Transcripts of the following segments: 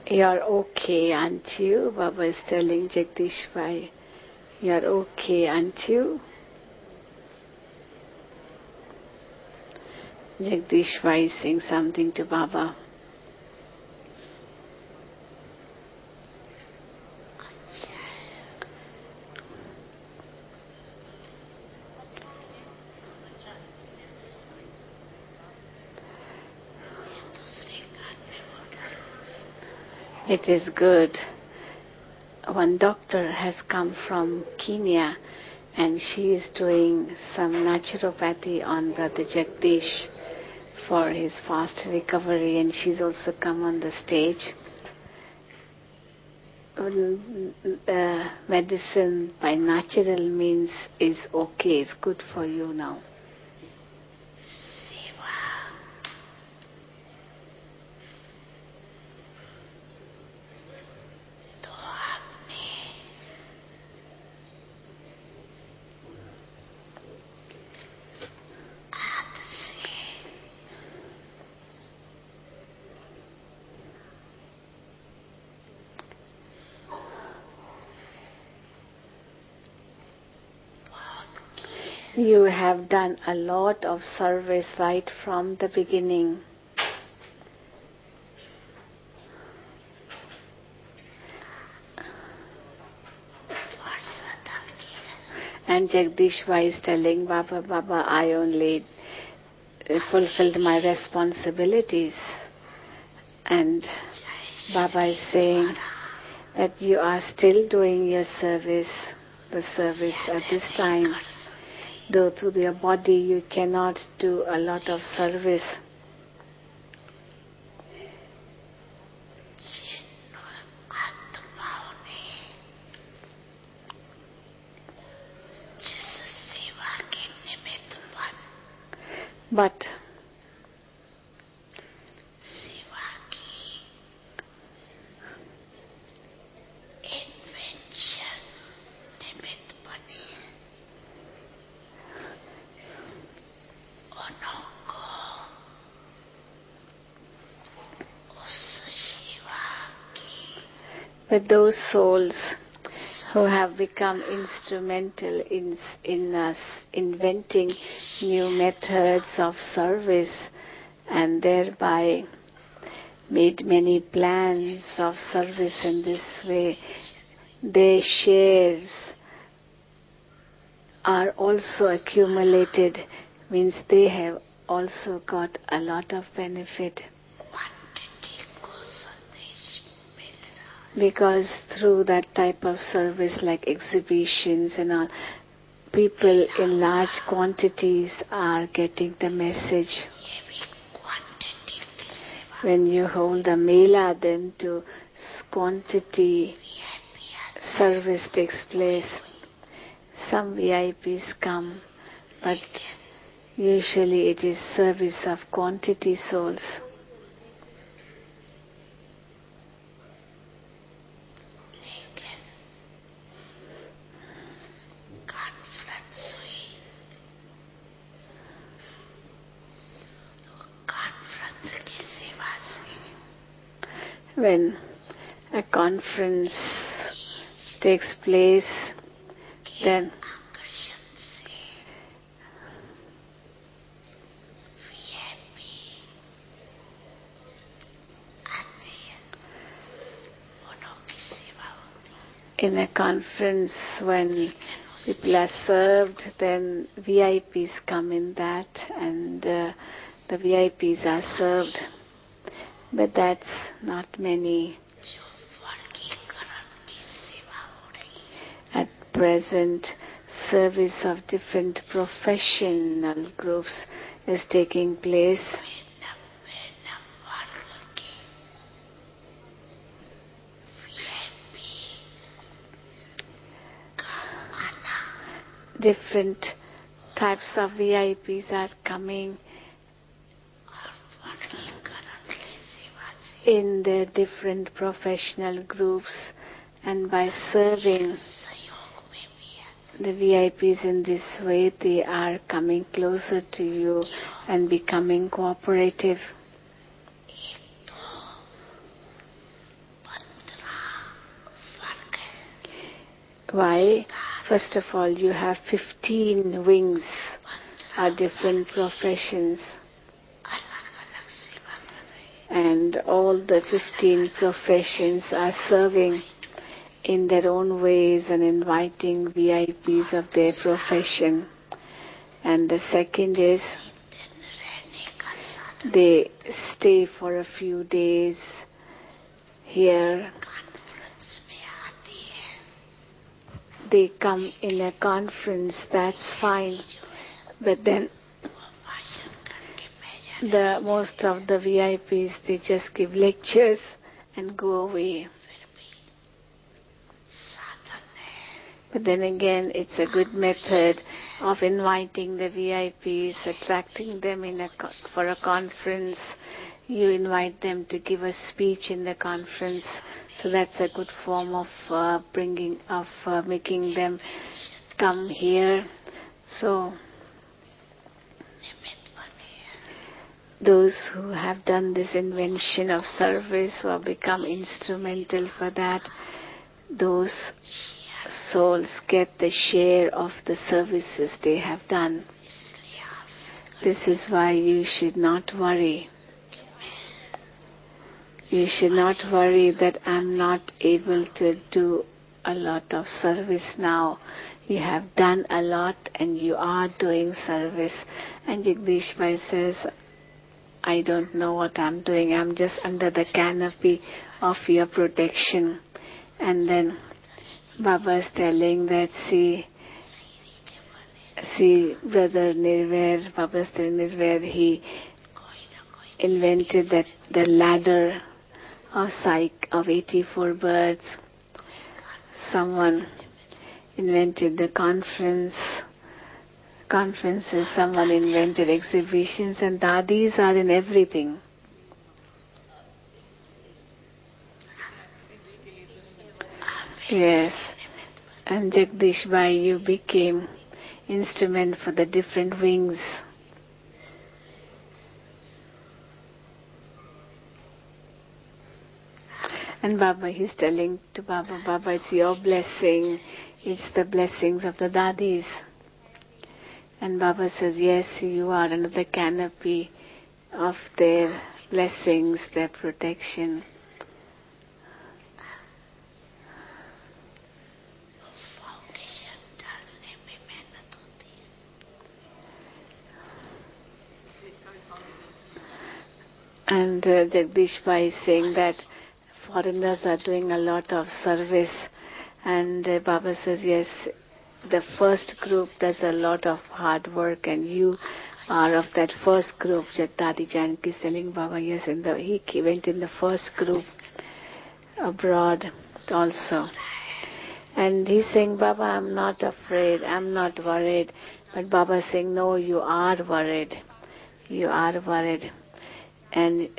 You're okay, aren't you? Baba is telling Jagdish Bhai. You're okay, aren't you? Jagdish Bhai is saying something to Baba. It is good. One doctor has come from Kenya and she is doing some naturopathy on Brother Jagdish for his fast recovery, and she's also come on the stage. Medicine by natural means is okay, it's good for you now. You have done a lot of service right from the beginning. And Jagdish Bhai is telling Baba, Baba, I only fulfilled my responsibilities. And Baba is saying that you are still doing your service, the service at this time. Though through your body you cannot do a lot of service. But but those souls who have become instrumental in us inventing new methods of service and thereby made many plans of service in this way, their shares are also accumulated, means they have also got a lot of benefit. Because through that type of service like exhibitions and all, people in large quantities are getting the message. When you hold a mela, then to quantity service takes place. Some VIPs come, but usually it is service of quantity souls. When a conference takes place, then in a conference when people are served, then VIPs come in that, and the VIPs are served. But that's not many. At present, service of different professional groups is taking place. Different types of VIPs are coming in their different professional groups, and by serving the VIPs in this way, they are coming closer to you and becoming cooperative. Why? First of all, you have 15 wings, are different professions. And all the 15 professions are serving in their own ways and inviting VIPs of their profession. And the second is, they stay for a few days here. They come in a conference, that's fine. But then most of the VIPs, they just give lectures and go away. But then again, it's a good method of inviting the VIPs, attracting them for a conference. You invite them to give a speech in the conference. So that's a good form of making them come here. So those who have done this invention of service or become instrumental for that, those souls get the share of the services they have done. This is why you should not worry. You should not worry that I'm not able to do a lot of service now. You have done a lot and you are doing service. And Jagdish Bhai says, I don't know what I'm doing. I'm just under the canopy of your protection. And then Baba is telling that, see Brother Nirvair, Baba is telling Nirvair, he invented the ladder of 84 birds. Someone invented the conferences, someone invented exhibitions, and dadis are in everything. Yes. And Jagdish Bhai, you became instrument for the different wings. And Baba, he's telling to Baba, it's your blessing, it's the blessings of the dadis. And Baba says, yes, you are under the canopy of their blessings, their protection. And Jagdish Bhai is saying that foreigners are doing a lot of service. And Baba says, yes, the first group does a lot of hard work, and you are of that first group. Dadi Janki is telling Baba, yes, he went in the first group abroad also. And he's saying, Baba, I'm not afraid, I'm not worried. But Baba is saying, no, you are worried. You are worried. And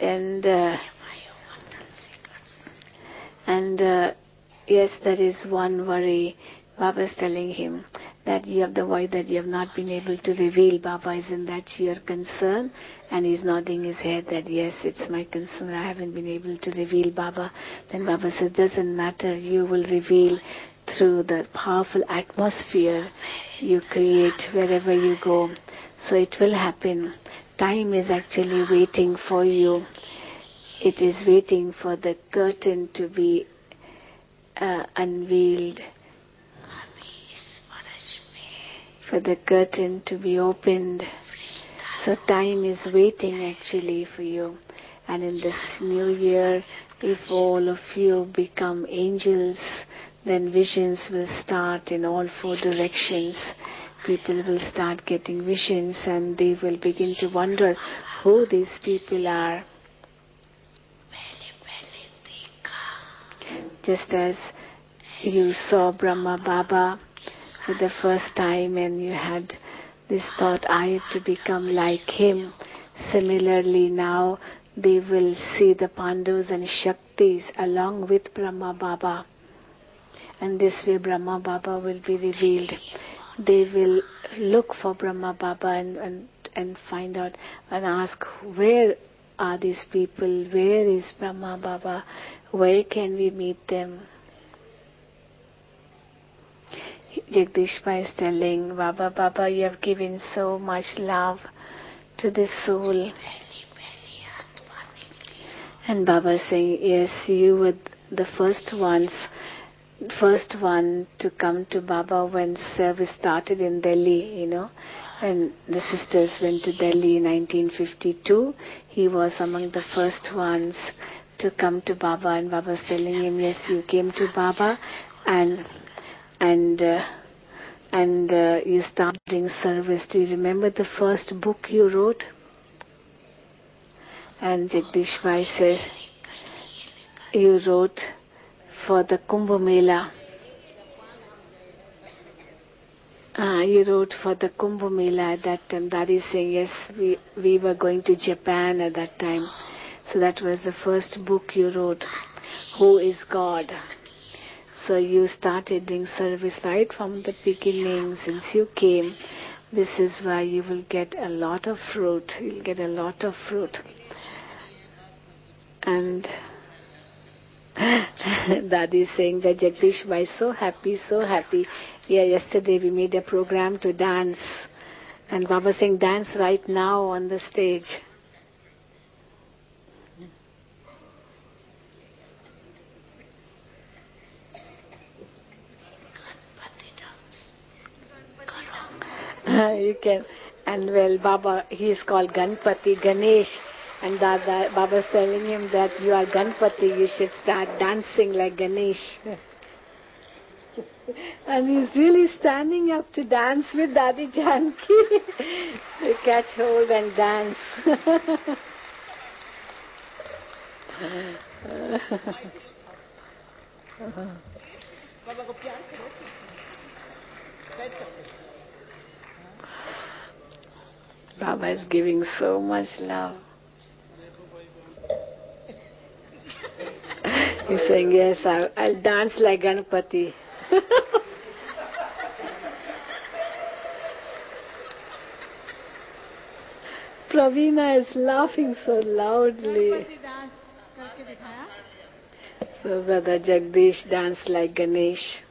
yes, there is one worry. Baba is telling him that you have the worry that you have not been able to reveal. Baba, isn't that your concern? And he's nodding his head that yes, it's my concern. I haven't been able to reveal, Baba. Then Baba says, doesn't matter. You will reveal through the powerful atmosphere you create wherever you go. So it will happen. Time is actually waiting for you. It is waiting for the curtain to be unveiled, for the curtain to be opened. So time is waiting actually for you. And in this new year, if all of you become angels, then visions will start in all four directions. People will start getting visions and they will begin to wonder who these people are. Just as you saw Brahma Baba for the first time and you had this thought, I have to become like him. Similarly now they will see the Pandavas and Shaktis along with Brahma Baba. And this way Brahma Baba will be revealed. They will look for Brahma Baba and find out and ask, where are these people? Where is Brahma Baba? Where can we meet them? Jagdish Bhai is telling, Baba, Baba, you have given so much love to this soul. And Baba is saying, yes, you were the first one to come to Baba when service started in Delhi, When the sisters went to Delhi in 1952, he was among the first ones to come to Baba, and Baba was telling him, yes, you came to Baba and you started doing service. Do you remember the first book you wrote? And Jagdish Bhai says, you wrote for the Kumbh Mela. You wrote for the Kumbh Mela at that time. Daddy is saying, yes, we were going to Japan at that time. So that was the first book you wrote, Who is God? So you started doing service right from the beginning. Since you came, this is why you will get a lot of fruit. You'll get a lot of fruit. And Daddy is saying that Jagdish Bhai is so happy, so happy. Yeah, yesterday we made a program to dance. And Baba saying, dance right now on the stage. You can. And well, Baba, he is called Ganpati, Ganesh. And Baba's telling him that you are Ganpati, you should start dancing like Ganesh. And he's really standing up to dance with Dadi Janki. They catch hold and dance. Baba is giving so much love. He's saying, yes, I'll dance like Ganpati. Praveena is laughing so loudly. So Brother Jagdish danced like Ganesh.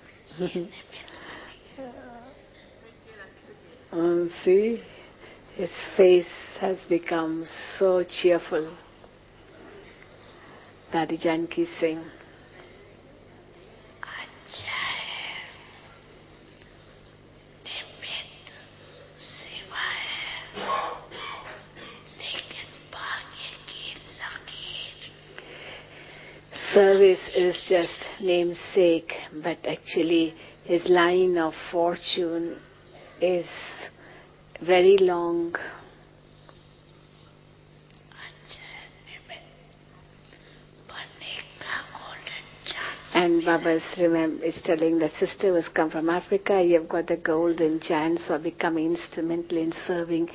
See, his face has become so cheerful. Dadi Janki Singh. Service is just namesake, but actually his line of fortune is very long. And Baba is telling the sister who's come from Africa, you've got the golden chance of becoming instrumental in serving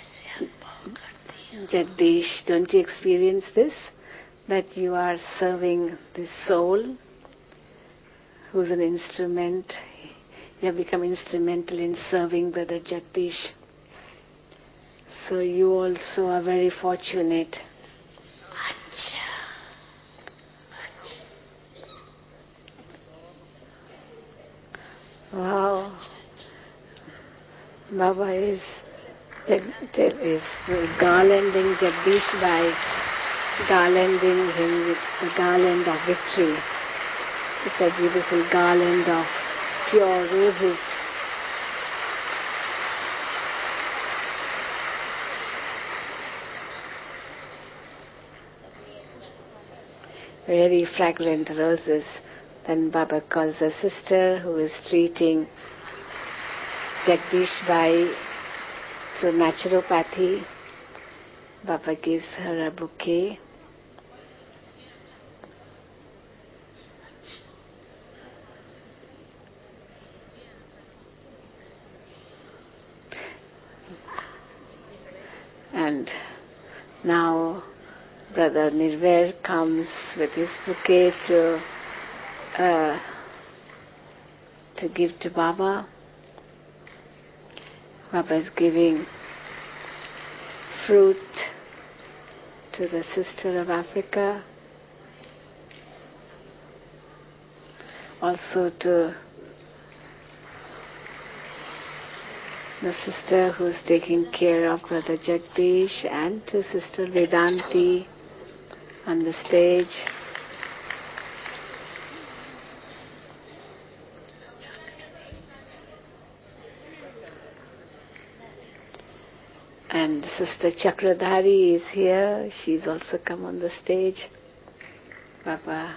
Jagdish. Don't you experience this? That you are serving this soul who's an instrument. You have become instrumental in serving Brother Jagdish. So you also are very fortunate. Wow. Baba is garlanding Jagdish Bhai, garlanding him with the garland of victory. It's a beautiful garland of pure roses. Very fragrant roses. Then Baba calls a sister who is treating Jagdish Bhai through naturopathy. Baba gives her a bouquet. And now Brother Nirvair comes with his bouquet to give to Baba. Baba is giving fruit to the sister of Africa, also to the sister who's taking care of Brother Jagdish, and to Sister Vedanti on the stage. And Sister Chakradhari is here. She's also come on the stage. Baba.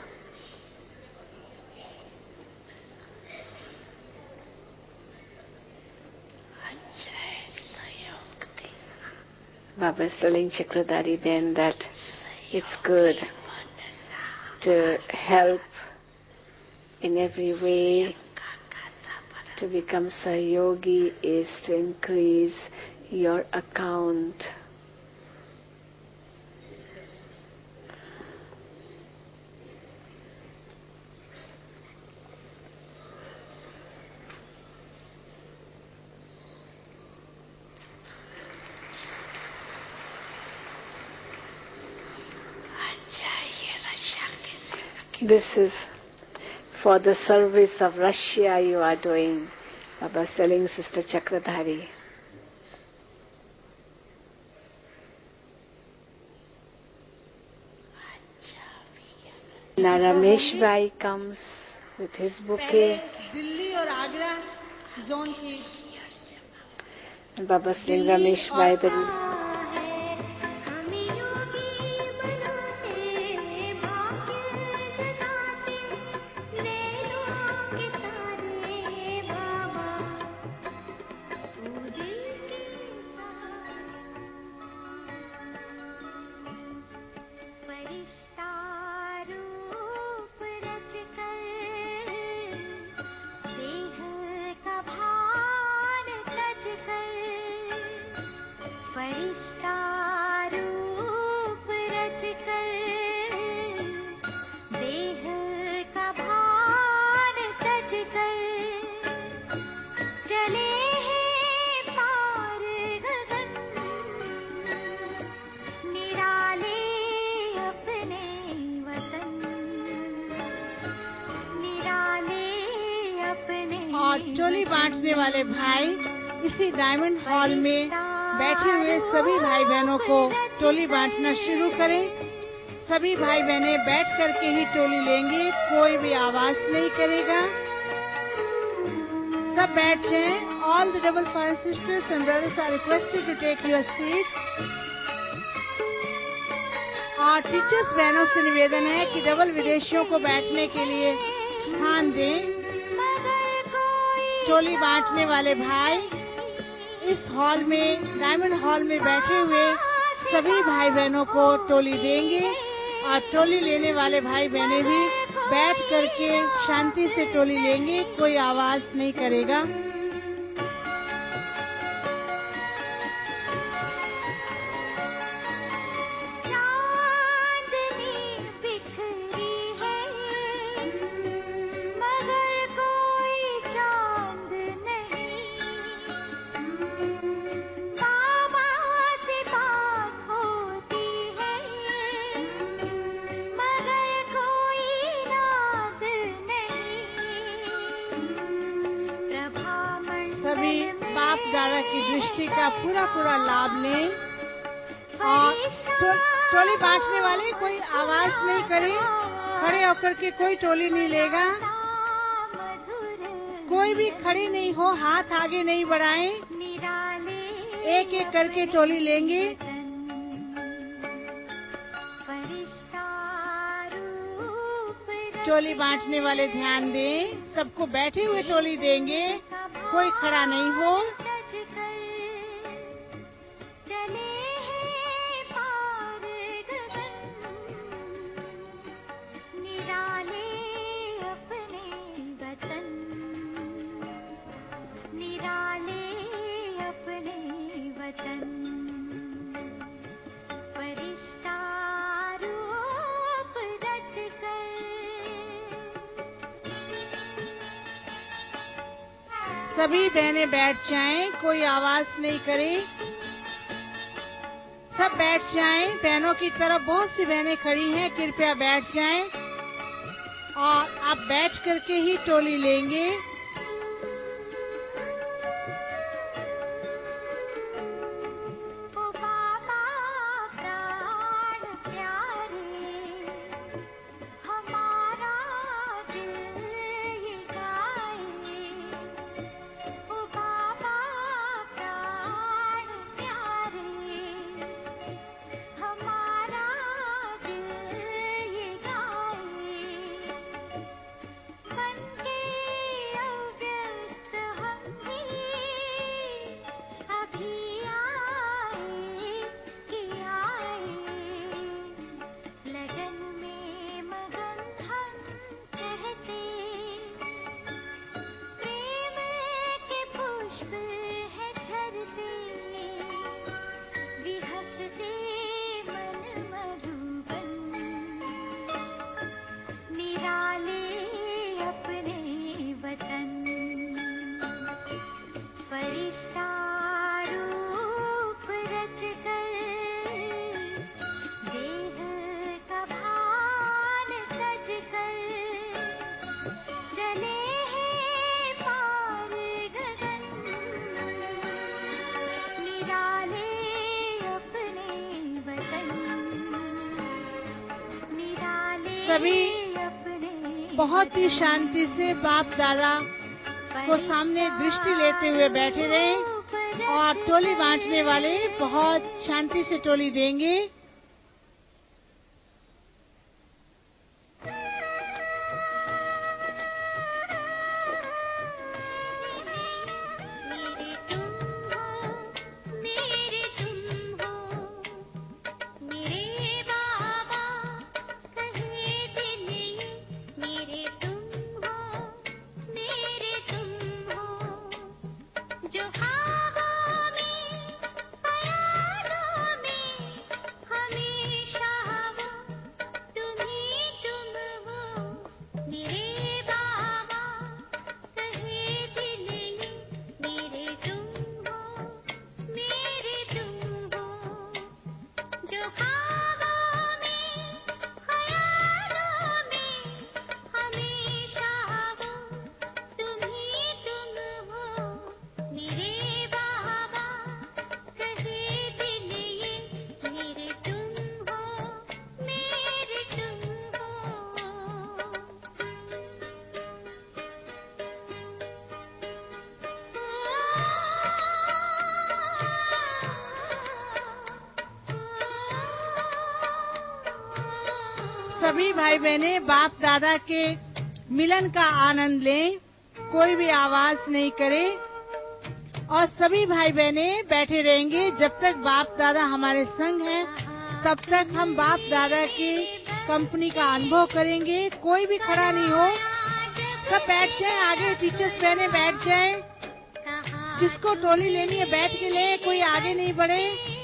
Baba is telling Chakradhari Ben that it's good to help in every way. To become Sayogi is to increase your account. This is for the service of Russia you are doing. Baba is telling Sister Chakradhari. Now Ramesh Bhai comes with his bouquet. And Baba is saying Ramesh Bhai the टोली बांटने वाले भाई इसी diamond hall में बैठे हुए सभी भाई बहनों को टोली बांटना शुरू करें। सभी भाई बहनें बैठ करके ही टोली लेंगे, कोई भी आवाज नहीं करेगा। सब बैठ जाएं। All the double file sisters and brothers are requested to take your seats. और टीचर्स बहनों से निवेदन है कि डबल विदेशियों को बैठने के लिए स्थान दें। टोली बांटने वाले भाई इस हॉल में, डायमंड हॉल में बैठे हुए सभी भाई बहनों को टोली देंगे और टोली लेने वाले भाई बहनें भी बैठ करके शांति से टोली लेंगे, कोई आवाज नहीं करेगा। सभी बाप दादा की दृष्टि का पूरा लाभ लें और टोली बांटने वाले कोई आवाज नहीं करे, खड़े होकर के कोई टोली नहीं लेगा। कोई भी खड़ी नहीं हो, हाथ आगे नहीं बढ़ाएं, एक एक करके टोली लेंगे। टोली बांटने वाले ध्यान दें, सबको बैठे हुए टोली देंगे, कोई खड़ा नहीं हो। सभी बहनें बैठ जाएं, कोई आवाज नहीं करे। सब बैठ जाएं। बहनों की तरफ बहुत सी बहनें खड़ी हैं, कृपया बैठ जाएं और आप बैठ करके ही टोली लेंगे। सभी बहुत ही शांति से बाप दादा को सामने दृष्टि लेते हुए बैठे रहें और टोली बांटने वाले बहुत शांति से टोली देंगे। सभी भाई बहने बाप दादा के मिलन का आनंद लें, कोई भी आवाज नहीं करे और सभी भाई बहने बैठे रहेंगे जब तक बाप दादा हमारे संग हैं, तब तक हम बाप दादा की कंपनी का अनुभव करेंगे। कोई भी खड़ा नहीं हो, सब बैठ जाएं, आगे टीचर्स बहने बैठ जाएं, जिसको टोली लेनी है बैठ के ले, कोई आगे नहीं बढ़े।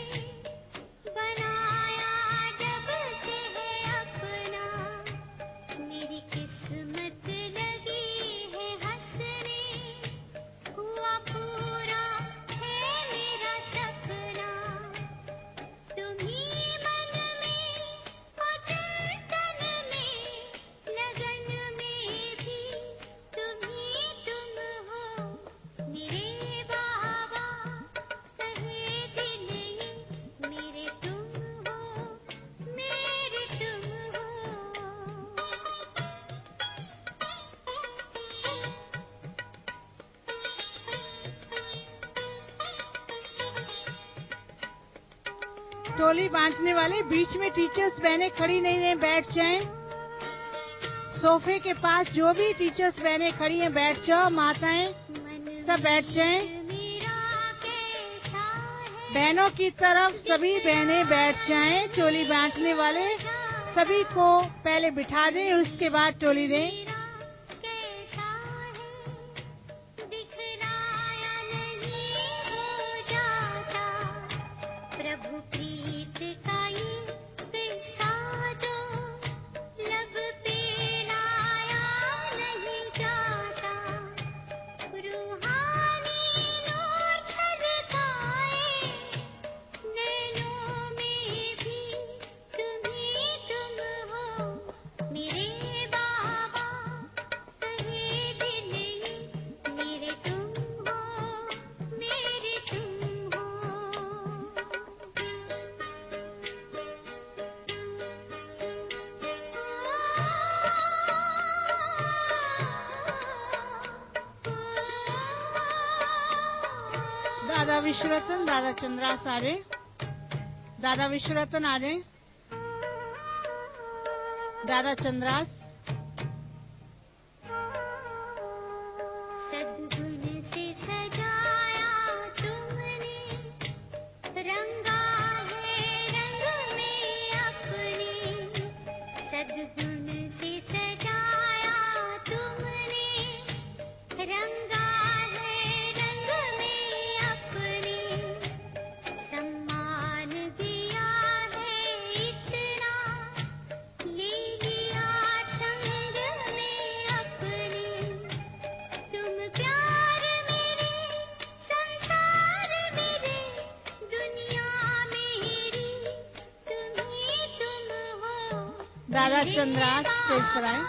टोली बांटने वाले बीच में टीचर्स बहनें खड़ी नहीं रहे, बैठ जाएं। सोफे के पास जो भी टीचर्स बहनें खड़ी हैं बैठ जाओ, माताएं सब बैठ जाएं। बहनों की तरफ सभी बहनें बैठ जाएं। टोली बांटने वाले सभी को पहले बिठा दें, उसके बाद टोली दें। दादा विश्वरतन, दादा चंद्रास आ रहे, दादा विश्वरतन आ रहे, दादा चंद्रास। दादा चंद्रास स्टेज पर आए।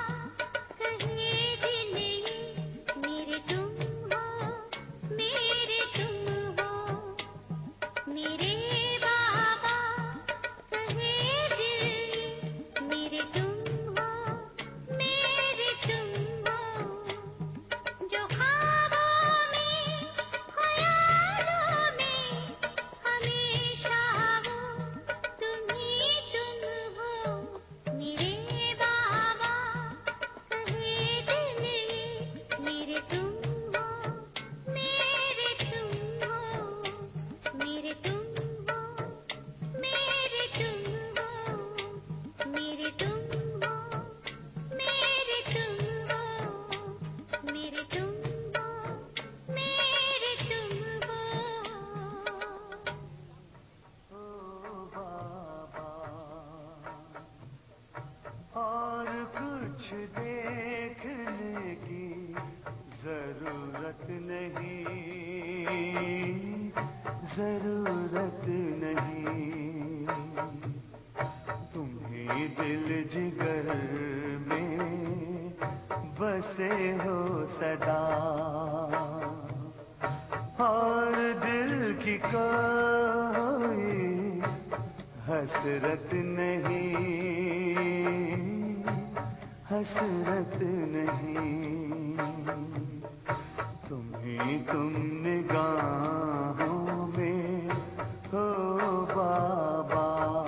बसे हो सदा, और दिल की कोई हसरत नहीं, हसरत नहीं, तुम निगाहों में हो बाबा।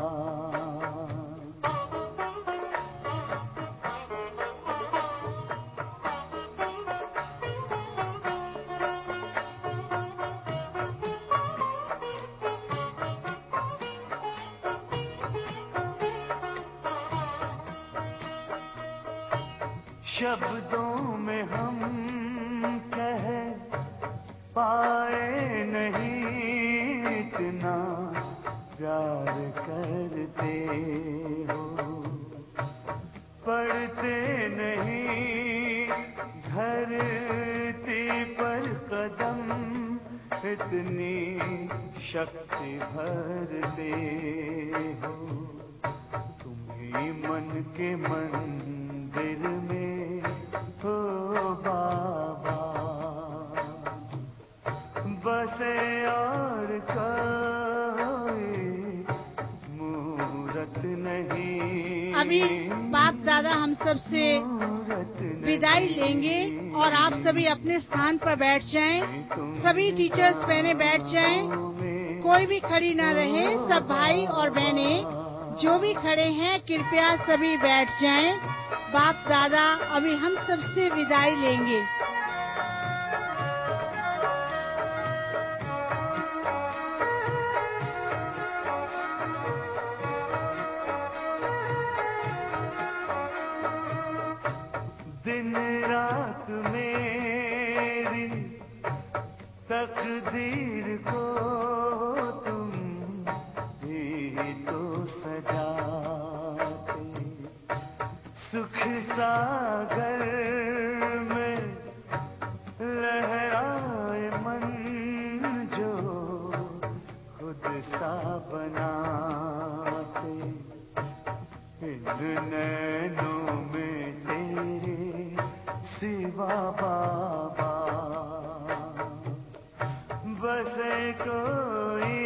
शब्दों में हम कह पाए नहीं, इतना प्यार करते हो। पढ़ते नहीं धरती पर कदम, इतनी शक्ति भरते हो। तुम्ही मन के मंदिर में हो बाबा, बसे और कोई मूरत नहीं। अभी बाप दादा हम सब से विदाई लेंगे और आप सभी अपने स्थान पर बैठ जाएं। सभी टीचर्स बहने बैठ जाएं, कोई भी खड़ी ना रहे। सब भाई और बहनें जो भी खड़े हैं कृपया सभी बैठ जाएं। बाप दादा अभी हम सब से विदाई लेंगे। दिन रात मेरी तकदीर को तुम ही तो सजाते, सुख सागर में लहराए मन जो खुद सा बनाते, इन नैनों में तेरे सिवा बाबा बसे कोई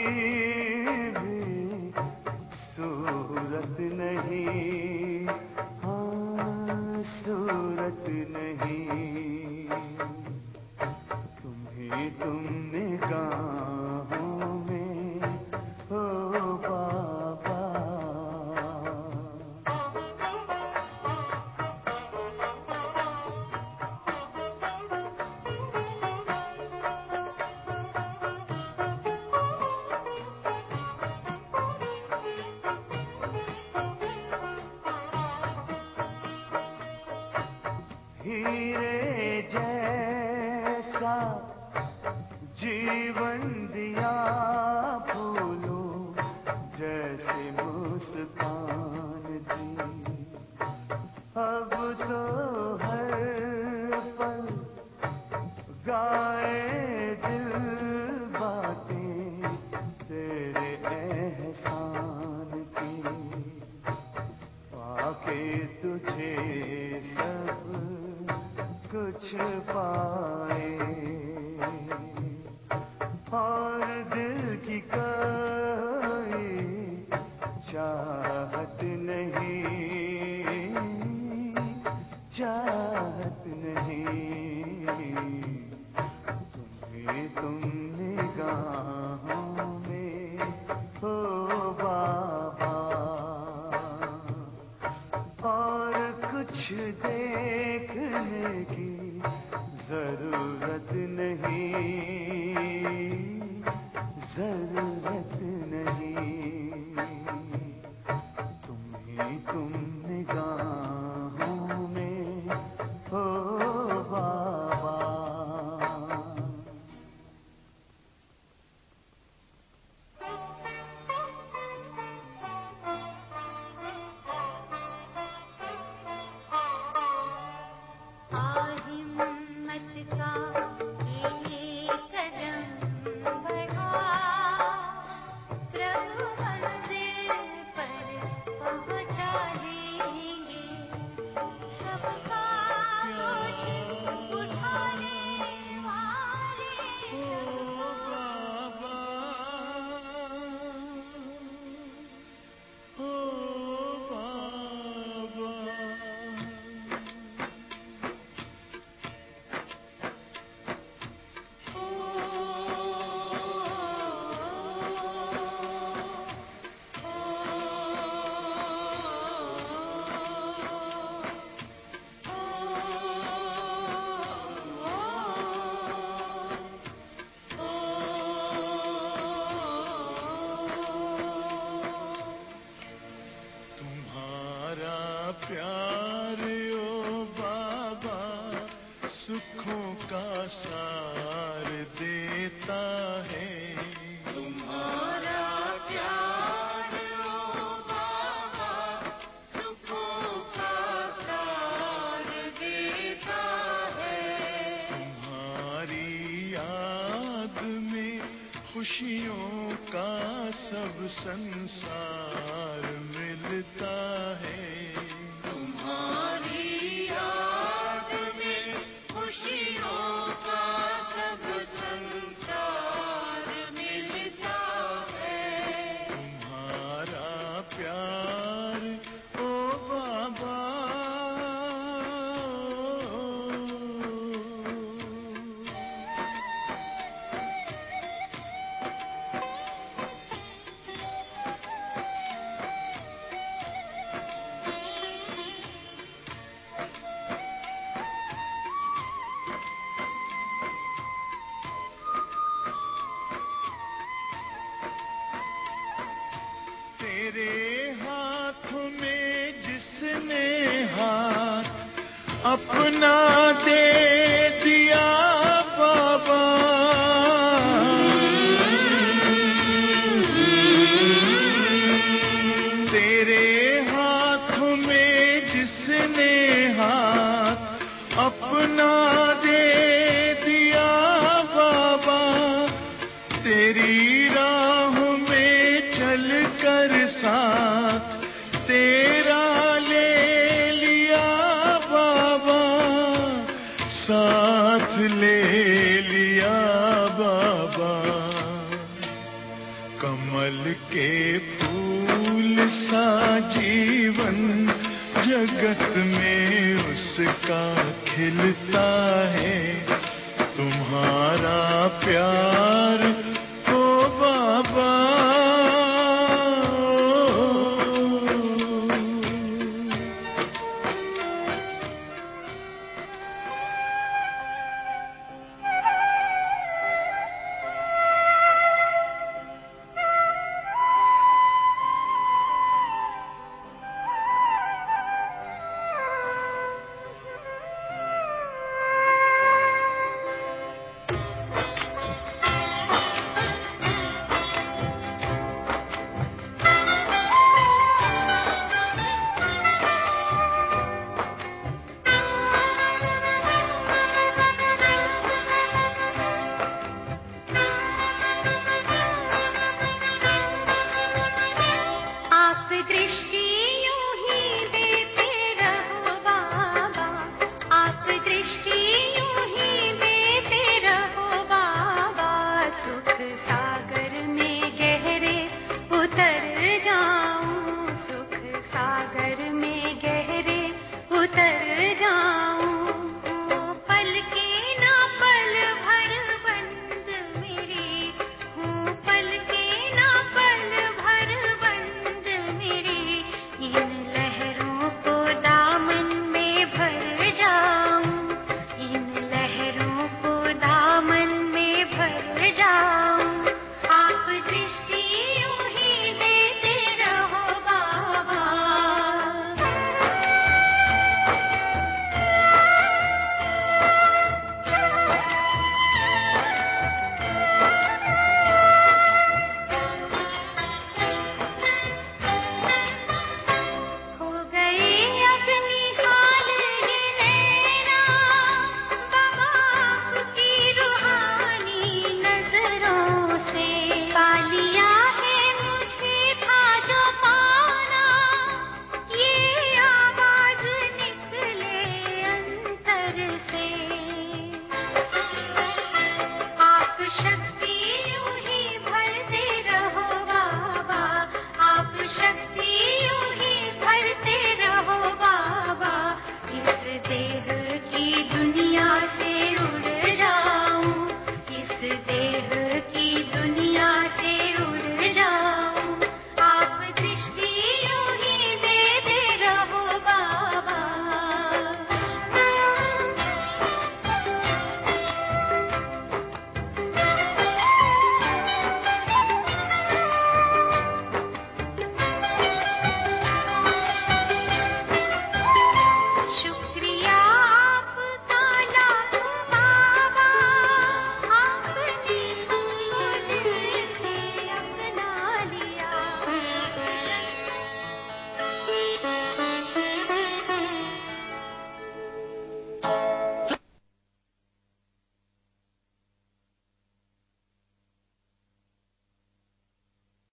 भी सूरत नहीं, हाँ सूरत नहीं, तुम निगाहों में हो बाबा। हीरे जैसा जीवन दिया, फूलों जैसे मुस्कान दी, अब तो हर पल गाए दिल बातें तेरे एहसान की, पाके तुझे सब कुछ पाए, और दिल की कोई चाहत नहीं, चाहत नहीं, तुम निगाहों में हो बाबा, और कुछ देखने की जरूरत नहीं, जरूरत नहीं, तुम निगाहों में हो बाबा। हिम्मत का सुखों का सार देता है। तुम्हारा प्यार ओ बाबा सुखों का सार देता है। तुम्हारी याद में खुशियों का सब संसार मिलता है। तुम्हारी याद में खुशियों का सब संसार मिलता है। तुम्हारा प्यार ओ बाबा तेरे हाथ में जिसने हाथ अपना दे दिया बाबा, तेरे हाथ में जिसने हाथ अपना दे दिया बाबा, तेरी राह में चल कर साथ तेरा ले लिया बाबा, साथ ले लिया बाबा। कमल के फूल सा जीवन जगत में उसका खिलता है। तुम्हारा प्यार ओ बाबा से